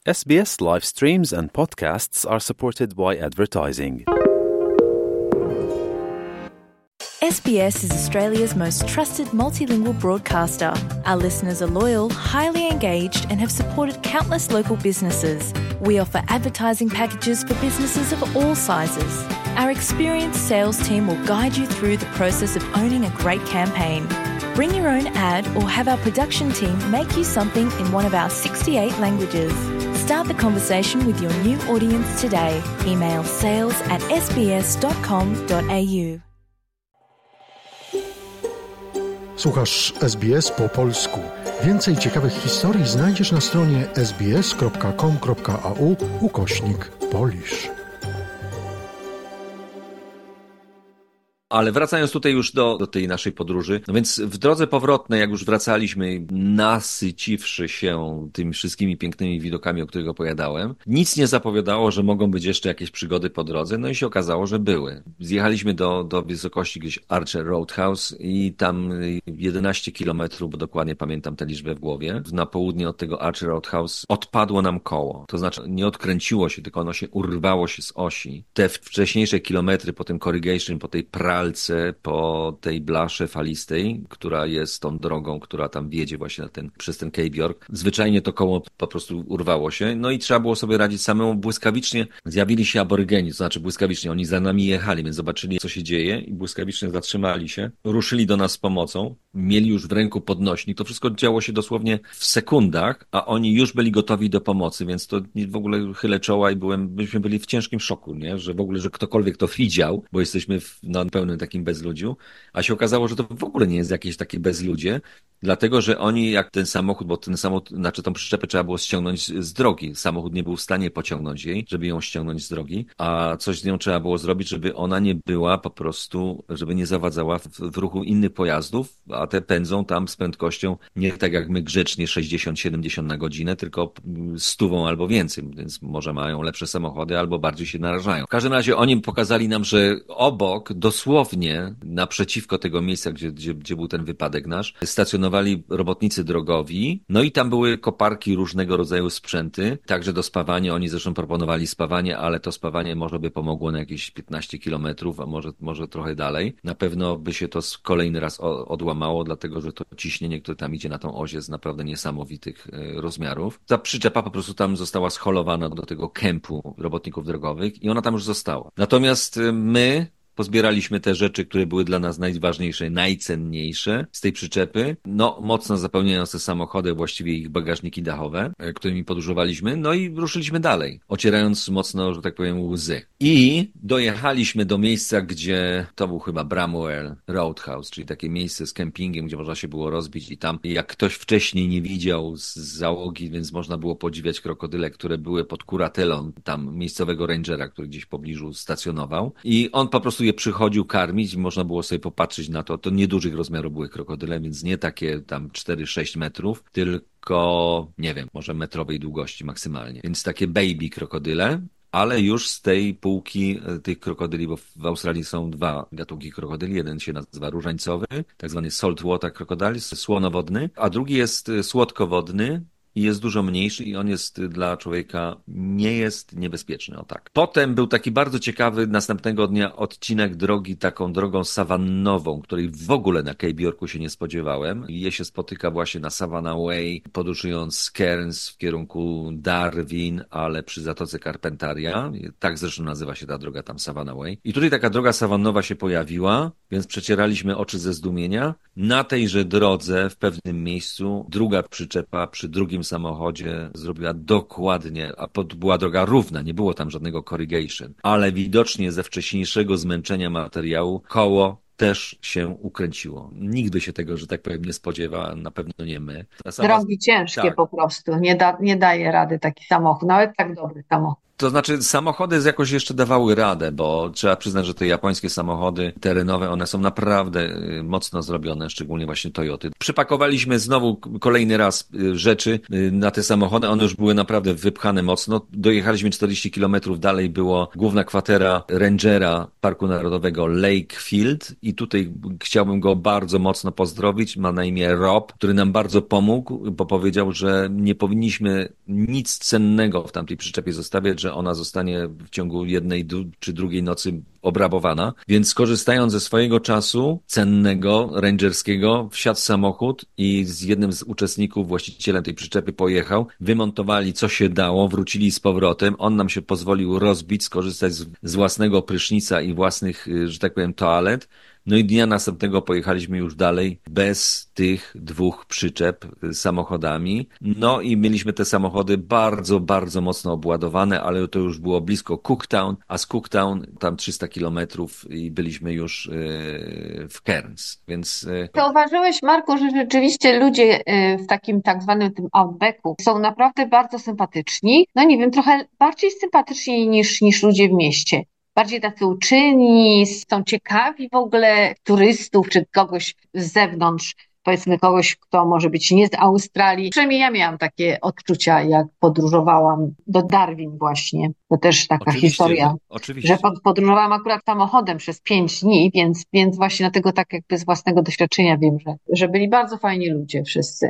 SBS live streams and podcasts are supported by advertising. SBS is Australia's most trusted multilingual broadcaster. Our listeners are loyal, highly engaged, and have supported countless local businesses. We offer advertising packages for businesses of all sizes. Our experienced sales team will guide you through the process of owning a great campaign. Bring your own ad or have our production team make you something in one of our 68 languages. Start the conversation with your new audience today. Email sales@sbs.com.au. Słuchasz SBS po polsku. Więcej ciekawych historii znajdziesz na stronie sbs.com.au/Polish. Ale wracając tutaj już do tej naszej podróży, no więc w drodze powrotnej, jak już wracaliśmy, nasyciwszy się tymi wszystkimi pięknymi widokami, o których opowiadałem, nic nie zapowiadało, że mogą być jeszcze jakieś przygody po drodze, no i się okazało, że były. Zjechaliśmy do wysokości gdzieś Archer Roadhouse i tam 11 kilometrów, bo dokładnie pamiętam tę liczbę w głowie, na południe od tego Archer Roadhouse odpadło nam koło. To znaczy nie odkręciło się, tylko ono się urwało się z osi. Te wcześniejsze kilometry po tym corrugation, po tej pralce, po tej blasze falistej, która jest tą drogą, która tam wiedzie właśnie przez ten Cape York. Zwyczajnie to koło po prostu urwało się, no i trzeba było sobie radzić samemu. Błyskawicznie zjawili się aborygeni, to znaczy błyskawicznie, oni za nami jechali, więc zobaczyli, co się dzieje i błyskawicznie zatrzymali się, ruszyli do nas z pomocą, mieli już w ręku podnośnik, to wszystko działo się dosłownie w sekundach, a oni już byli gotowi do pomocy, więc to w ogóle chylę czoła i myśmy byli w ciężkim szoku, nie? Że w ogóle, że ktokolwiek to widział, bo jesteśmy na pełnym takim bezludziu, a się okazało, że to w ogóle nie jest jakieś takie bezludzie, dlatego, że oni jak ten samochód, bo ten samochód, znaczy tą przyczepę trzeba było ściągnąć z drogi, samochód nie był w stanie pociągnąć jej, żeby ją ściągnąć z drogi, a coś z nią trzeba było zrobić, żeby ona nie była po prostu, żeby nie zawadzała w ruchu innych pojazdów, a te pędzą tam z prędkością nie tak jak my grzecznie 60-70 na godzinę, tylko 100 albo więcej, więc może mają lepsze samochody albo bardziej się narażają. W każdym razie oni pokazali nam, że obok, dosłownie naprzeciwko tego miejsca, gdzie był ten wypadek nasz, stacjonowali robotnicy drogowi, no i tam były koparki, różnego rodzaju sprzęty, także do spawania. Oni zresztą proponowali spawanie, ale to spawanie może by pomogło na jakieś 15 kilometrów, a może trochę dalej. Na pewno by się to kolejny raz odłamało, dlatego że to ciśnienie, które tam idzie na tą oś, jest naprawdę niesamowitych rozmiarów. Ta przyczepa po prostu tam została scholowana do tego kempu robotników drogowych i ona tam już została. Natomiast my pozbieraliśmy te rzeczy, które były dla nas najważniejsze, najcenniejsze z tej przyczepy. No, mocno zapełniając te samochody, właściwie ich bagażniki dachowe, którymi podróżowaliśmy. No i ruszyliśmy dalej, ocierając mocno, że tak powiem, łzy. I dojechaliśmy do miejsca, gdzie to był chyba Bramwell Roadhouse, czyli takie miejsce z kempingiem, gdzie można się było rozbić i tam, jak ktoś wcześniej nie widział z załogi, więc można było podziwiać krokodyle, które były pod kuratelą tam miejscowego rangera, który gdzieś w pobliżu stacjonował. I on po prostu je przychodził karmić i można było sobie popatrzeć na to. To niedużych rozmiarów były krokodyle, więc nie takie tam 4-6 metrów, tylko, nie wiem, może metrowej długości maksymalnie. Więc takie baby krokodyle, ale już z tej półki tych krokodyli, bo w Australii są dwa gatunki krokodyli. Jeden się nazywa różańcowy, tak zwany saltwater crocodile, słonowodny, a drugi jest słodkowodny, i jest dużo mniejszy i on jest dla człowieka, nie jest niebezpieczny, o tak. Potem był taki bardzo ciekawy następnego dnia odcinek drogi, taką drogą sawannową, której w ogóle na Cape Yorku się nie spodziewałem. Je się spotyka właśnie na Savannah Way, podróżując z Cairns w kierunku Darwin, ale przy Zatoce Carpentaria. Tak zresztą nazywa się ta droga tam Savannah Way. I tutaj taka droga sawannowa się pojawiła, więc przecieraliśmy oczy ze zdumienia. Na tejże drodze w pewnym miejscu druga przyczepa przy drugim samochodzie zrobiła dokładnie, a była droga równa, nie było tam żadnego corrugation, ale widocznie ze wcześniejszego zmęczenia materiału koło też się ukręciło. Nikt by się tego, że tak powiem, nie spodziewa, na pewno nie my. Drogi ciężkie tak. Po prostu, nie daje rady taki samochód, nawet tak dobry samochód. To znaczy samochody jakoś jeszcze dawały radę, bo trzeba przyznać, że te japońskie samochody terenowe, one są naprawdę mocno zrobione, szczególnie właśnie Toyoty. Przypakowaliśmy znowu kolejny raz rzeczy na te samochody, one już były naprawdę wypchane mocno. Dojechaliśmy 40 kilometrów dalej, było główna kwatera rangera Parku Narodowego Lakefield i tutaj chciałbym go bardzo mocno pozdrowić. Ma na imię Rob, który nam bardzo pomógł, bo powiedział, że nie powinniśmy nic cennego w tamtej przyczepie zostawiać, że ona zostanie w ciągu jednej czy drugiej nocy obrabowana. Więc korzystając ze swojego czasu cennego, rangerskiego, wsiadł samochód i z jednym z uczestników, właścicielem tej przyczepy pojechał, wymontowali co się dało, wrócili z powrotem. On nam się pozwolił rozbić, skorzystać z własnego prysznica i własnych, że tak powiem, toalet. No i dnia następnego pojechaliśmy już dalej bez tych dwóch przyczep samochodami. No i mieliśmy te samochody bardzo, bardzo mocno obładowane, ale to już było blisko Cooktown, a z Cooktown tam 300 kilometrów i byliśmy już w Cairns, więc... Zauważyłeś, Marku, że rzeczywiście ludzie w takim tak zwanym tym outbacku są naprawdę bardzo sympatyczni. No nie wiem, trochę bardziej sympatyczni niż ludzie w mieście. Bardziej tacy uczynni, są ciekawi w ogóle turystów czy kogoś z zewnątrz, powiedzmy kogoś, kto może być nie z Australii. Przynajmniej ja miałam takie odczucia, jak podróżowałam do Darwin właśnie. To też taka historia, że podróżowałam akurat samochodem przez 5 dni, więc właśnie dlatego tak jakby z własnego doświadczenia wiem, że byli bardzo fajni ludzie wszyscy.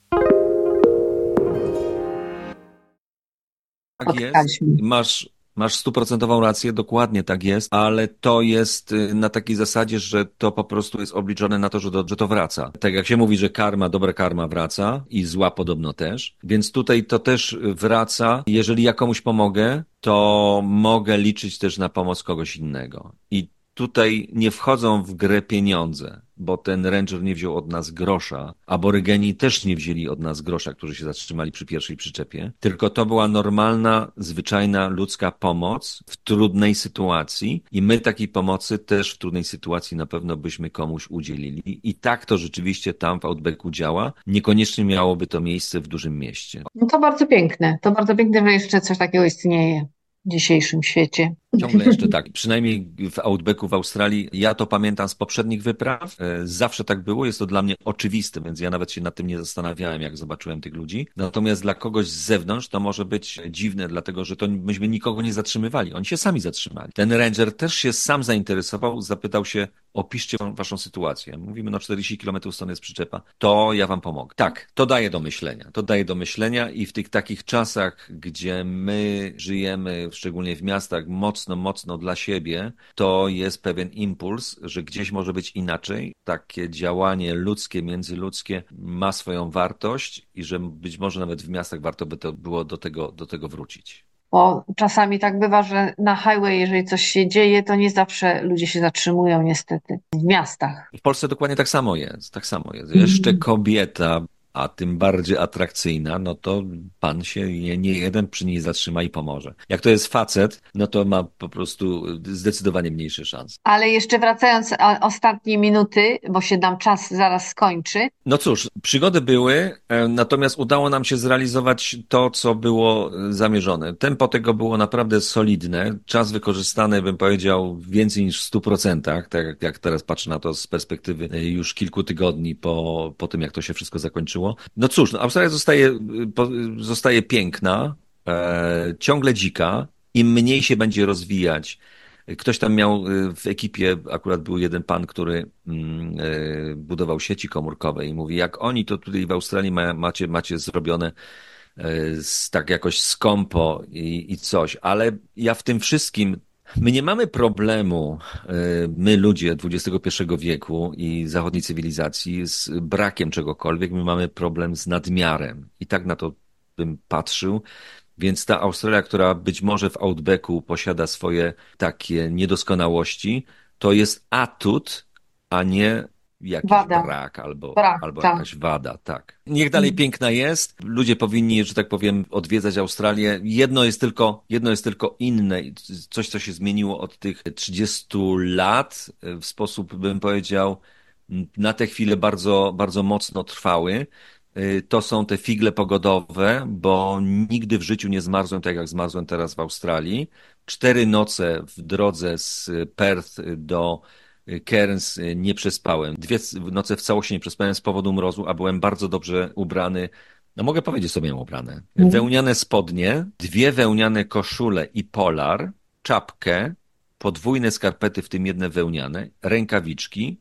Tak jest. Masz 100% rację, dokładnie tak jest, ale to jest na takiej zasadzie, że to po prostu jest obliczone na to, że to wraca. Tak jak się mówi, że dobra karma wraca i zła podobno też, więc tutaj to też wraca. Jeżeli ja komuś pomogę, to mogę liczyć też na pomoc kogoś innego. I tutaj nie wchodzą w grę pieniądze, bo ten ranger nie wziął od nas grosza, aborygeni też nie wzięli od nas grosza, którzy się zatrzymali przy pierwszej przyczepie, tylko to była normalna, zwyczajna ludzka pomoc w trudnej sytuacji i my takiej pomocy też w trudnej sytuacji na pewno byśmy komuś udzielili i tak to rzeczywiście tam w Outbacku działa. Niekoniecznie miałoby to miejsce w dużym mieście. No to bardzo piękne, że jeszcze coś takiego istnieje w dzisiejszym świecie. Ciągle jeszcze tak. Przynajmniej w Outbacku w Australii, ja to pamiętam z poprzednich wypraw. Zawsze tak było, jest to dla mnie oczywiste, więc ja nawet się nad tym nie zastanawiałem, jak zobaczyłem tych ludzi. Natomiast dla kogoś z zewnątrz to może być dziwne, dlatego że to myśmy nikogo nie zatrzymywali. Oni się sami zatrzymali. Ten ranger też się sam zainteresował, zapytał się, opiszcie waszą sytuację. Mówimy, no 40 km stąd jest przyczepa. To ja wam pomogę. Tak, to daje do myślenia. To daje do myślenia i w tych takich czasach, gdzie my żyjemy, szczególnie w miastach, mocno dla siebie, to jest pewien impuls, że gdzieś może być inaczej. Takie działanie ludzkie, międzyludzkie ma swoją wartość i że być może nawet w miastach warto by to było do tego wrócić. Bo czasami tak bywa, że na highway, jeżeli coś się dzieje, to nie zawsze ludzie się zatrzymują niestety w miastach. W Polsce dokładnie tak samo jest. Jeszcze kobieta, a tym bardziej atrakcyjna, no to pan się nie jeden przy niej zatrzyma i pomoże. Jak to jest facet, no to ma po prostu zdecydowanie mniejsze szanse. Ale jeszcze wracając ostatnie minuty, bo się nam czas zaraz skończy. No cóż, przygody były, natomiast udało nam się zrealizować to, co było zamierzone. Tempo tego było naprawdę solidne. Czas wykorzystany, bym powiedział, więcej niż w 100%, tak jak teraz patrzę na to z perspektywy już kilku tygodni po tym, jak to się wszystko zakończyło. No cóż, Australia zostaje piękna, ciągle dzika, im mniej się będzie rozwijać. Ktoś tam miał w ekipie, akurat był jeden pan, który budował sieci komórkowe i mówi, jak oni to tutaj w Australii macie zrobione tak jakoś skąpo i coś, ale ja w tym wszystkim my nie mamy problemu, my ludzie XXI wieku i zachodniej cywilizacji, z brakiem czegokolwiek, my mamy problem z nadmiarem. I tak na to bym patrzył. Więc ta Australia, która być może w Outbacku posiada swoje takie niedoskonałości, to jest atut, a nie jakiś brak albo jakaś wada, tak. Niech dalej piękna jest. Ludzie powinni, że tak powiem, odwiedzać Australię. Jedno jest tylko inne. Coś, co się zmieniło od tych 30 lat w sposób, bym powiedział, na tę chwilę bardzo, bardzo mocno trwały. to są te figle pogodowe, bo nigdy w życiu nie zmarzłem tak jak zmarzłem teraz w Australii. 4 noce w drodze z Perth do Cairns nie przespałem. 2 noce w całości nie przespałem z powodu mrozu, a byłem bardzo dobrze ubrany. No mogę powiedzieć, co miałem ubrane. Wełniane spodnie, 2 wełniane koszule i polar, czapkę, podwójne skarpety, w tym jedne wełniane, rękawiczki,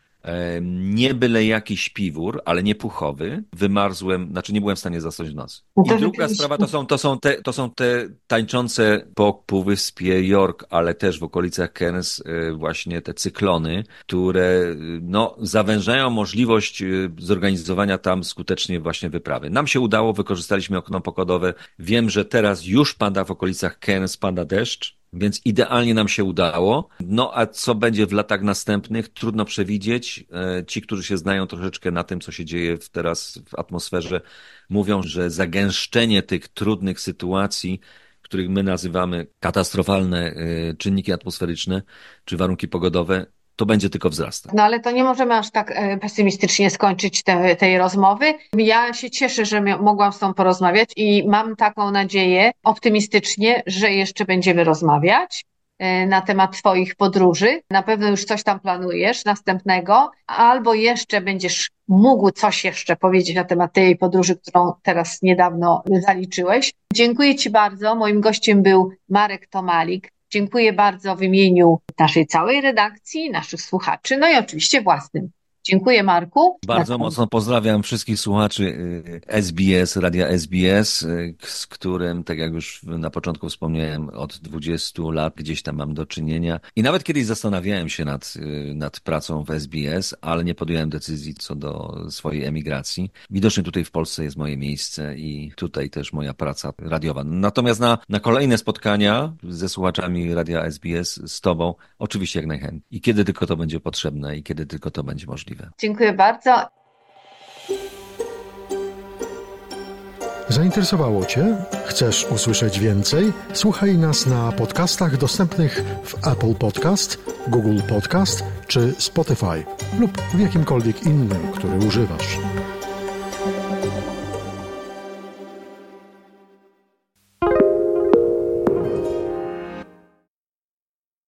nie byle jaki śpiwór, ale nie puchowy. Wymarzłem, znaczy nie byłem w stanie zasnąć w nocy. I druga sprawa to są te tańczące po półwyspie York, ale też w okolicach Cairns właśnie te cyklony, które no, zawężają możliwość zorganizowania tam skutecznie właśnie wyprawy. Nam się udało, wykorzystaliśmy okno pogodowe. Wiem, że teraz już pada w okolicach Cairns, pada deszcz. Więc idealnie nam się udało. No a co będzie w latach następnych, trudno przewidzieć. Ci, którzy się znają troszeczkę na tym, co się dzieje teraz w atmosferze, mówią, że zagęszczenie tych trudnych sytuacji, których my nazywamy katastrofalne czynniki atmosferyczne czy warunki pogodowe, to będzie tylko wzrastać. No ale to nie możemy aż tak pesymistycznie skończyć tej rozmowy. Ja się cieszę, że mogłam z Tobą porozmawiać i mam taką nadzieję optymistycznie, że jeszcze będziemy rozmawiać na temat Twoich podróży. Na pewno już coś tam planujesz następnego, albo jeszcze będziesz mógł coś jeszcze powiedzieć na temat tej podróży, którą teraz niedawno zaliczyłeś. Dziękuję Ci bardzo. Moim gościem był Marek Tomalik. Dziękuję bardzo w imieniu naszej całej redakcji, naszych słuchaczy, no i oczywiście własnym. Dziękuję, Marku. Bardzo mocno pozdrawiam wszystkich słuchaczy SBS, Radia SBS, z którym, tak jak już na początku wspomniałem, od 20 lat gdzieś tam mam do czynienia. I nawet kiedyś zastanawiałem się nad pracą w SBS, ale nie podjąłem decyzji co do swojej emigracji. Widocznie tutaj w Polsce jest moje miejsce i tutaj też moja praca radiowa. Natomiast na kolejne spotkania ze słuchaczami Radia SBS, z Tobą, oczywiście jak najchętniej. I kiedy tylko to będzie potrzebne i kiedy tylko to będzie możliwe. Dziękuję bardzo. Zainteresowało Cię? Chcesz usłyszeć więcej? Słuchaj nas na podcastach dostępnych w Apple Podcast, Google Podcast czy Spotify lub w jakimkolwiek innym, który używasz.